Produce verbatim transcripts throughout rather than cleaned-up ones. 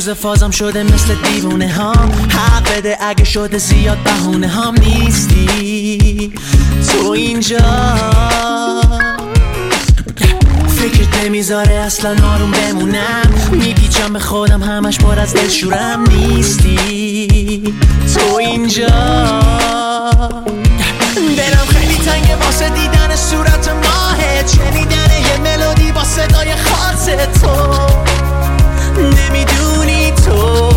روز فازم شده مثل دیوونه هم. حق بده اگه شده زیاد بهونه هم نیستی تو اینجا. فکرت نمیذاره اصلا آروم بمونم، میپیچم به خودم همش پر از دلشورم. نیستی تو اینجا. دلم خیلی تنگه واسه دیدن صورت ماهت، شنیدن یه ملودی با صدای خاص تو. نمیدونی تو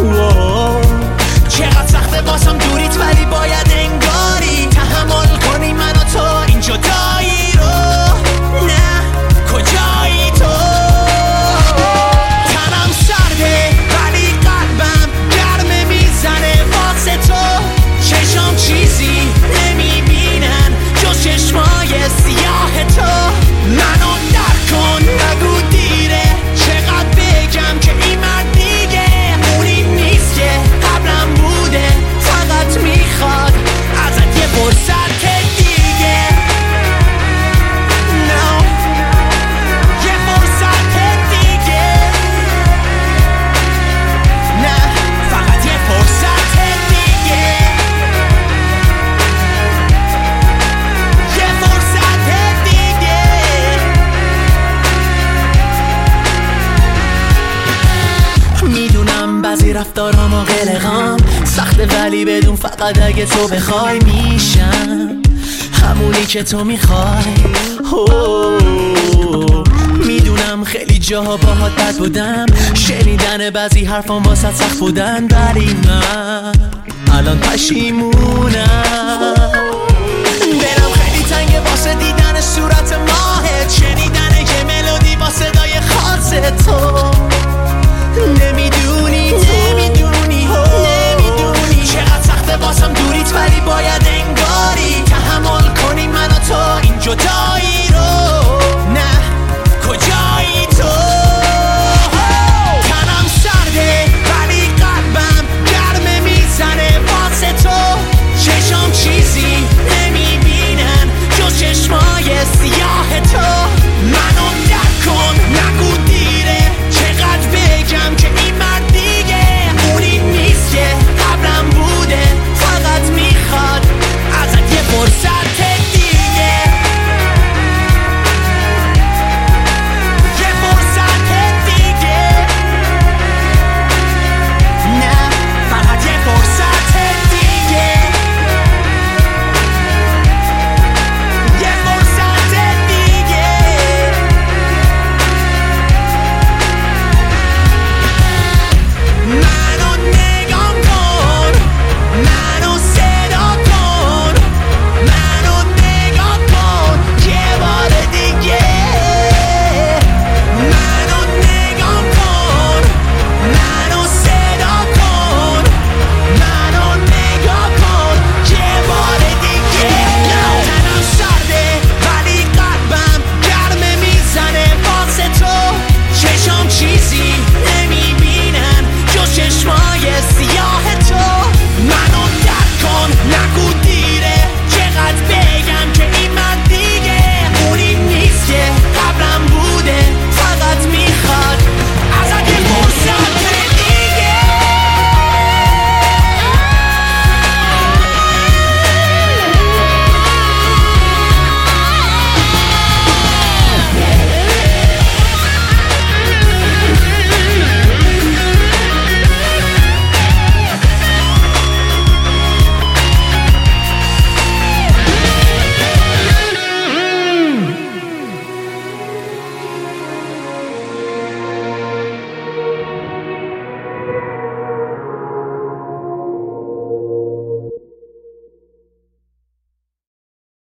چقدر سخته واسم دوریت، ولی باید انگاری تحمل کنی من و تو این جدایی رو. نه کجایی تو؟ تنم سرده ولی قلبم گرمه میزنه واسه تو. چشم چیزی نمیبینن جز چشمای سیاه تو. منو درک کن نگو دیره، چقدر بگم که این مرد دیگه اونی نیست که قبلم بوده. فقط میخواد ازت یه فرصت دیگه. no. یه فرصت دیگه. نه فقط یه فرصت دیگه. یه فرصت دیگه. میدونم بعضی رفتارام و قلقام سخته، ولی بدون فقط اگه تو بخوای میشم همونی که تو میخوای. میدونم خیلی جاها باهات بد بودم، شنیدن بعضی حرفام واسه سخت بودن، ولی من الان پشیمونم.